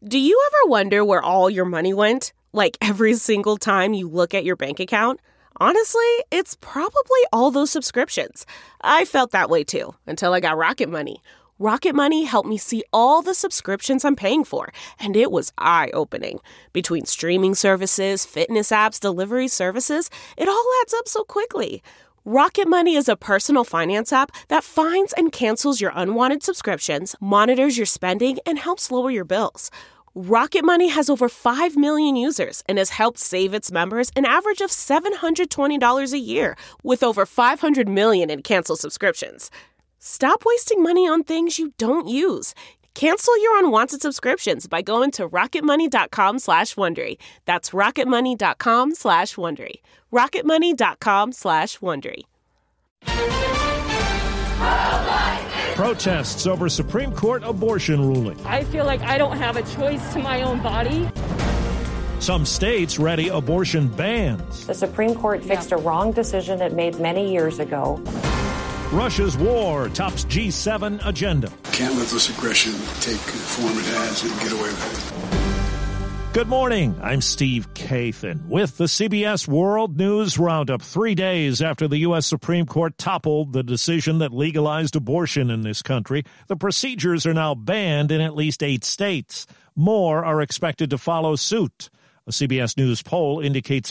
Do you ever wonder where all your money went? Like every single time you look at your bank account? Honestly, it's probably all those subscriptions. I felt that way too, until I got Rocket Money. Rocket Money helped me see all the subscriptions I'm paying for, and it was eye-opening. Between streaming services, fitness apps, delivery services, it all adds up so quickly. Rocket Money is a personal finance app that finds and cancels your unwanted subscriptions, monitors your spending, and helps lower your bills. Rocket Money has over 5 million users and has helped save its members an average of $720 a year, with over 500 million in canceled subscriptions. Stop wasting money on things you don't use. Cancel your unwanted subscriptions by going to rocketmoney.com/Wondery. That's rocketmoney.com/Wondery. rocketmoney.com/Wondery. Protests over Supreme Court abortion ruling. I feel like I don't have a choice to my own body. Some states ready abortion bans. The Supreme Court fixed a wrong decision it made many years ago. Russia's war tops G7 agenda. Can't let this aggression take the form it has and get away with it. Good morning. I'm Steve Kathan with the CBS World News Roundup. 3 days after the U.S. Supreme Court toppled the decision that legalized abortion in this country, the procedures are now banned in at least 8 states. More are expected to follow suit. A CBS News poll indicates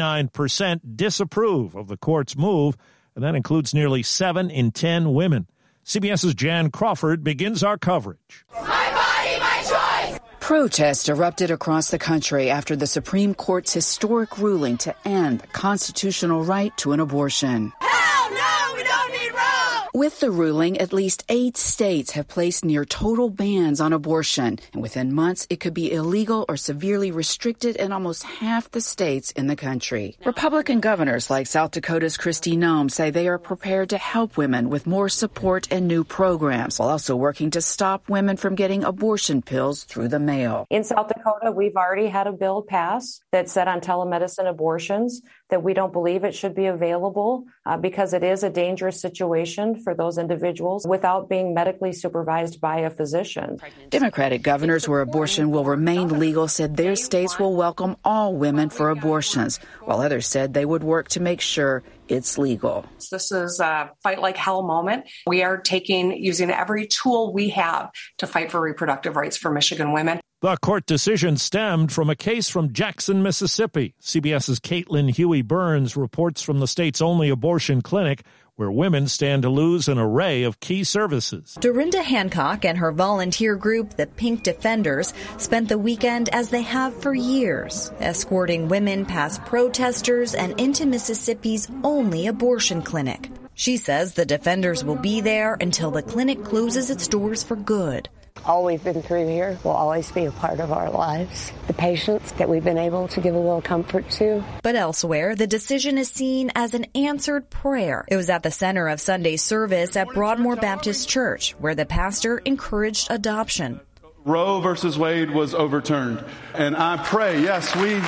59% disapprove of the court's move, and that includes nearly 7 in 10 women. CBS's Jan Crawford begins our coverage. My body, my choice! Protests erupted across the country after the Supreme Court's historic ruling to end the constitutional right to an abortion. Hell no, we don't need Roe! With the ruling, at least 8 states have placed near total bans on abortion, and within months it could be illegal or severely restricted in almost half the states in the country. Republican governors like South Dakota's Kristi Noem say they are prepared to help women with more support and new programs, while also working to stop women from getting abortion pills through the mail. In South Dakota, we've already had a bill pass that said on telemedicine abortions that we don't believe it should be available because it is a dangerous situation for those individuals without being medically supervised by a physician. Democratic governors where abortion will remain legal said their states will welcome all women for abortions, while others said they would work to make sure it's legal. This is a fight like hell moment. We are using every tool we have to fight for reproductive rights for Michigan women. The court decision stemmed from a case from Jackson, Mississippi. CBS's Caitlin Huey-Burns reports from the state's only abortion clinic, where women stand to lose an array of key services. Dorinda Hancock and her volunteer group, the Pink Defenders, spent the weekend as they have for years, escorting women past protesters and into Mississippi's only abortion clinic. She says the Defenders will be there until the clinic closes its doors for good. All we've been through here will always be a part of our lives. The patients that we've been able to give a little comfort to. But elsewhere, the decision is seen as an answered prayer. It was at the center of Sunday's service at Broadmoor Baptist Church, where the pastor encouraged adoption. Roe versus Wade was overturned. And I pray, yes, we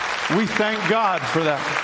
thank God for that.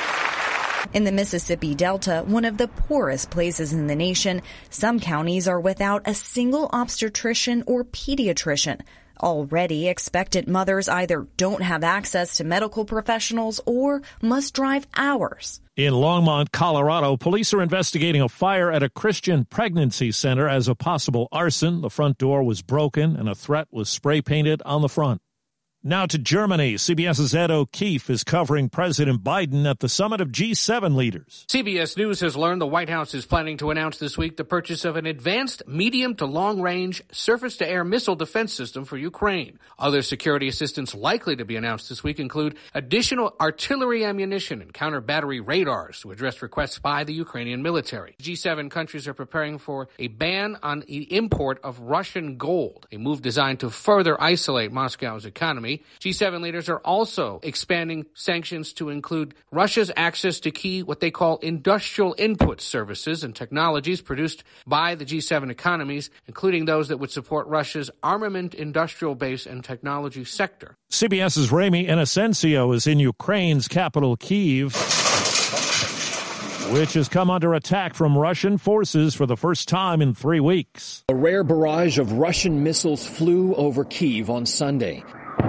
In the Mississippi Delta, one of the poorest places in the nation, some counties are without a single obstetrician or pediatrician. Already, expectant mothers either don't have access to medical professionals or must drive hours. In Longmont, Colorado, police are investigating a fire at a Christian pregnancy center as a possible arson. The front door was broken and a threat was spray painted on the front. Now to Germany. CBS's Ed O'Keefe is covering President Biden at the summit of G7 leaders. CBS News has learned the White House is planning to announce this week the purchase of an advanced medium to long-range surface-to-air missile defense system for Ukraine. Other security assistance likely to be announced this week include additional artillery ammunition and counter-battery radars to address requests by the Ukrainian military. G7 countries are preparing for a ban on the import of Russian gold, a move designed to further isolate Moscow's economy. G7 leaders are also expanding sanctions to include Russia's access to key, what they call industrial input services and technologies produced by the G7 economies, including those that would support Russia's armament industrial base and technology sector. CBS's Ramy Inocencio is in Ukraine's capital, Kyiv, which has come under attack from Russian forces for the first time in 3 weeks. A rare barrage of Russian missiles flew over Kyiv on Sunday.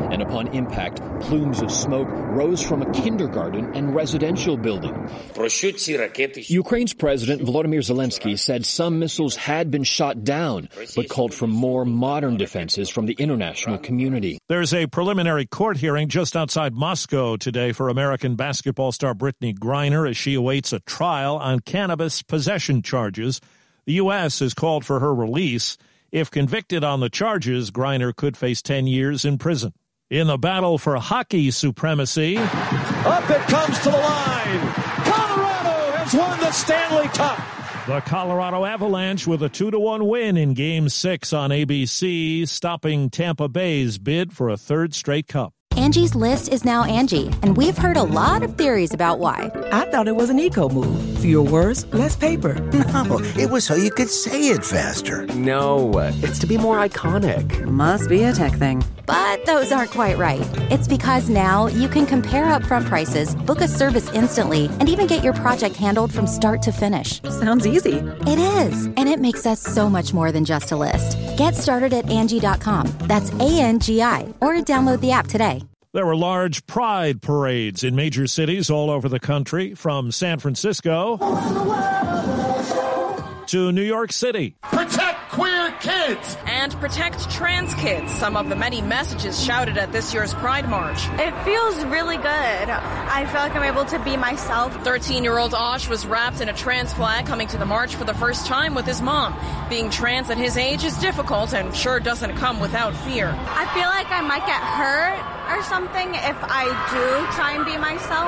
and upon impact, plumes of smoke rose from a kindergarten and residential building. Ukraine's President Volodymyr Zelensky said some missiles had been shot down, but called for more modern defenses from the international community. There's a preliminary court hearing just outside Moscow today for American basketball star Brittany Griner as she awaits a trial on cannabis possession charges. The U.S. has called for her release. If convicted on the charges, Griner could face 10 years in prison. In the battle for hockey supremacy, up it comes to the line. Colorado has won the Stanley Cup. The Colorado Avalanche with a 2-1 win in Game 6 on ABC, stopping Tampa Bay's bid for a third straight cup. Angie's List is now Angie, and we've heard a lot of theories about why. I thought it was an eco move. Fewer words, less paper. No, it was so you could say it faster. No, it's to be more iconic. Must be a tech thing. But those aren't quite right. It's because now you can compare upfront prices, book a service instantly, and even get your project handled from start to finish. Sounds easy. It is, and it makes us so much more than just a list. Get started at Angie.com. That's ANGI, or download the app today. There were large pride parades in major cities all over the country, from San Francisco to New York City. Protect queer kids! And protect trans kids, some of the many messages shouted at this year's Pride March. It feels really good. I feel like I'm able to be myself. 13-year-old Osh was wrapped in a trans flag coming to the march for the first time with his mom. Being trans at his age is difficult and sure doesn't come without fear. I feel like I might get hurt or something if I do try and be myself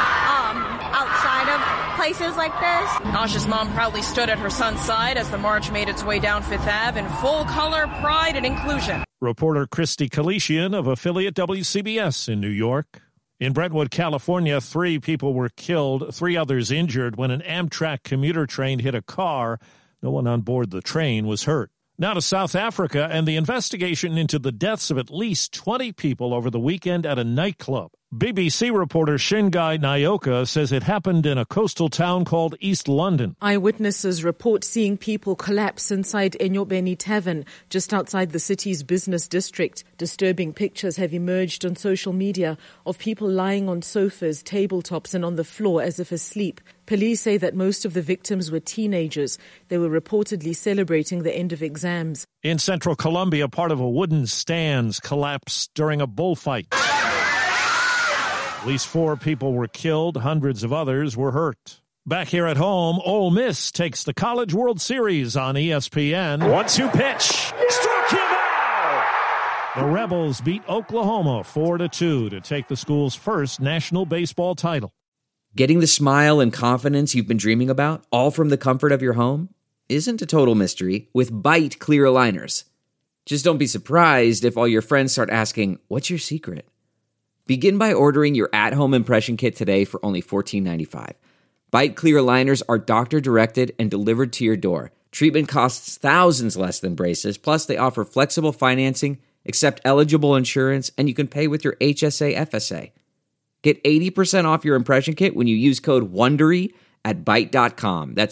outside of places like this. Osh's mom proudly stood at her son's side as the march made its way down Fifth Ave in full color pride and inclusion. Reporter Christy Kalishian of affiliate WCBS in New York. In Brentwood, California, 3 people were killed, 3 others injured when an Amtrak commuter train hit a car. No one on board the train was hurt. Now to South Africa and the investigation into the deaths of at least 20 people over the weekend at a nightclub. BBC reporter Shingai Nayoka says it happened in a coastal town called East London. Eyewitnesses report seeing people collapse inside Enyobeni Tavern, just outside the city's business district. Disturbing pictures have emerged on social media of people lying on sofas, tabletops and on the floor as if asleep. Police say that most of the victims were teenagers. They were reportedly celebrating the end of exams. In central Colombia, part of a wooden stand collapsed during a bullfight. At least 4 people were killed. Hundreds of others were hurt. Back here at home, Ole Miss takes the College World Series on ESPN. 1-2 pitch. Struck him out! The Rebels beat Oklahoma 4-2 to take the school's first national baseball title. Getting the smile and confidence you've been dreaming about, all from the comfort of your home, isn't a total mystery with Byte clear aligners. Just don't be surprised if all your friends start asking, "What's your secret?" Begin by ordering your at-home impression kit today for only $14.95. Byte clear aligners are doctor-directed and delivered to your door. Treatment costs thousands less than braces, plus they offer flexible financing, accept eligible insurance, and you can pay with your HSA FSA. Get 80% off your impression kit when you use code WONDERY at Byte.com. That's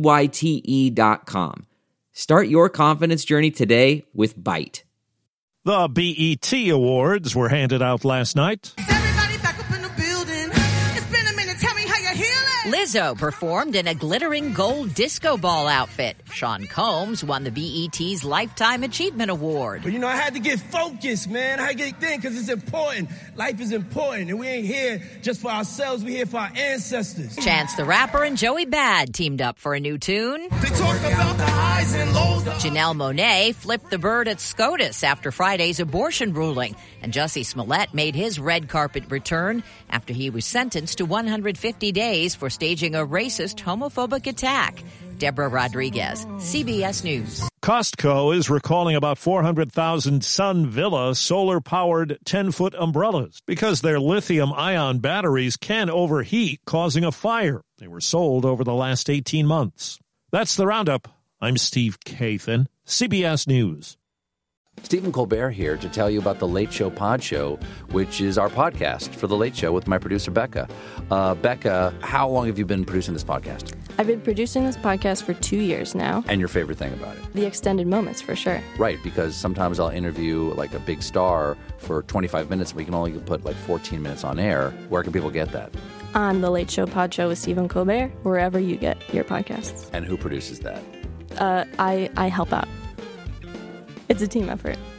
BYTE.com. Start your confidence journey today with Byte. The BET Awards were handed out last night. Everybody back up in the building. It's been a minute. Tell me how you're healing. Lizzo performed in a glittering gold disco ball outfit. Sean Combs won the BET's Lifetime Achievement Award. But, I had to get focused, man. I had to get think because it's important. Life is important, and we ain't here just for ourselves. We're here for our ancestors. Chance the Rapper and Joey Bad teamed up for a new tune. They talk about the highs and lows. Janelle Monáe flipped the bird at SCOTUS after Friday's abortion ruling. And Jussie Smollett made his red carpet return after he was sentenced to 150 days for staging a racist, homophobic attack. Deborah Rodriguez, CBS News. Costco is recalling about 400,000 SunVilla solar-powered 10-foot umbrellas because their lithium-ion batteries can overheat, causing a fire. They were sold over the last 18 months. That's the Roundup. I'm Steve Kathan, CBS News. Stephen Colbert here to tell you about the Late Show Pod Show, which is our podcast for The Late Show with my producer, Becca. Becca, how long have you been producing this podcast? I've been producing this podcast for 2 years now. And your favorite thing about it? The extended moments, for sure. Right, because sometimes I'll interview like a big star for 25 minutes, and we can only put like 14 minutes on air. Where can people get that? On The Late Show Pod Show with Stephen Colbert, wherever you get your podcasts. And who produces that? I help out. It's a team effort.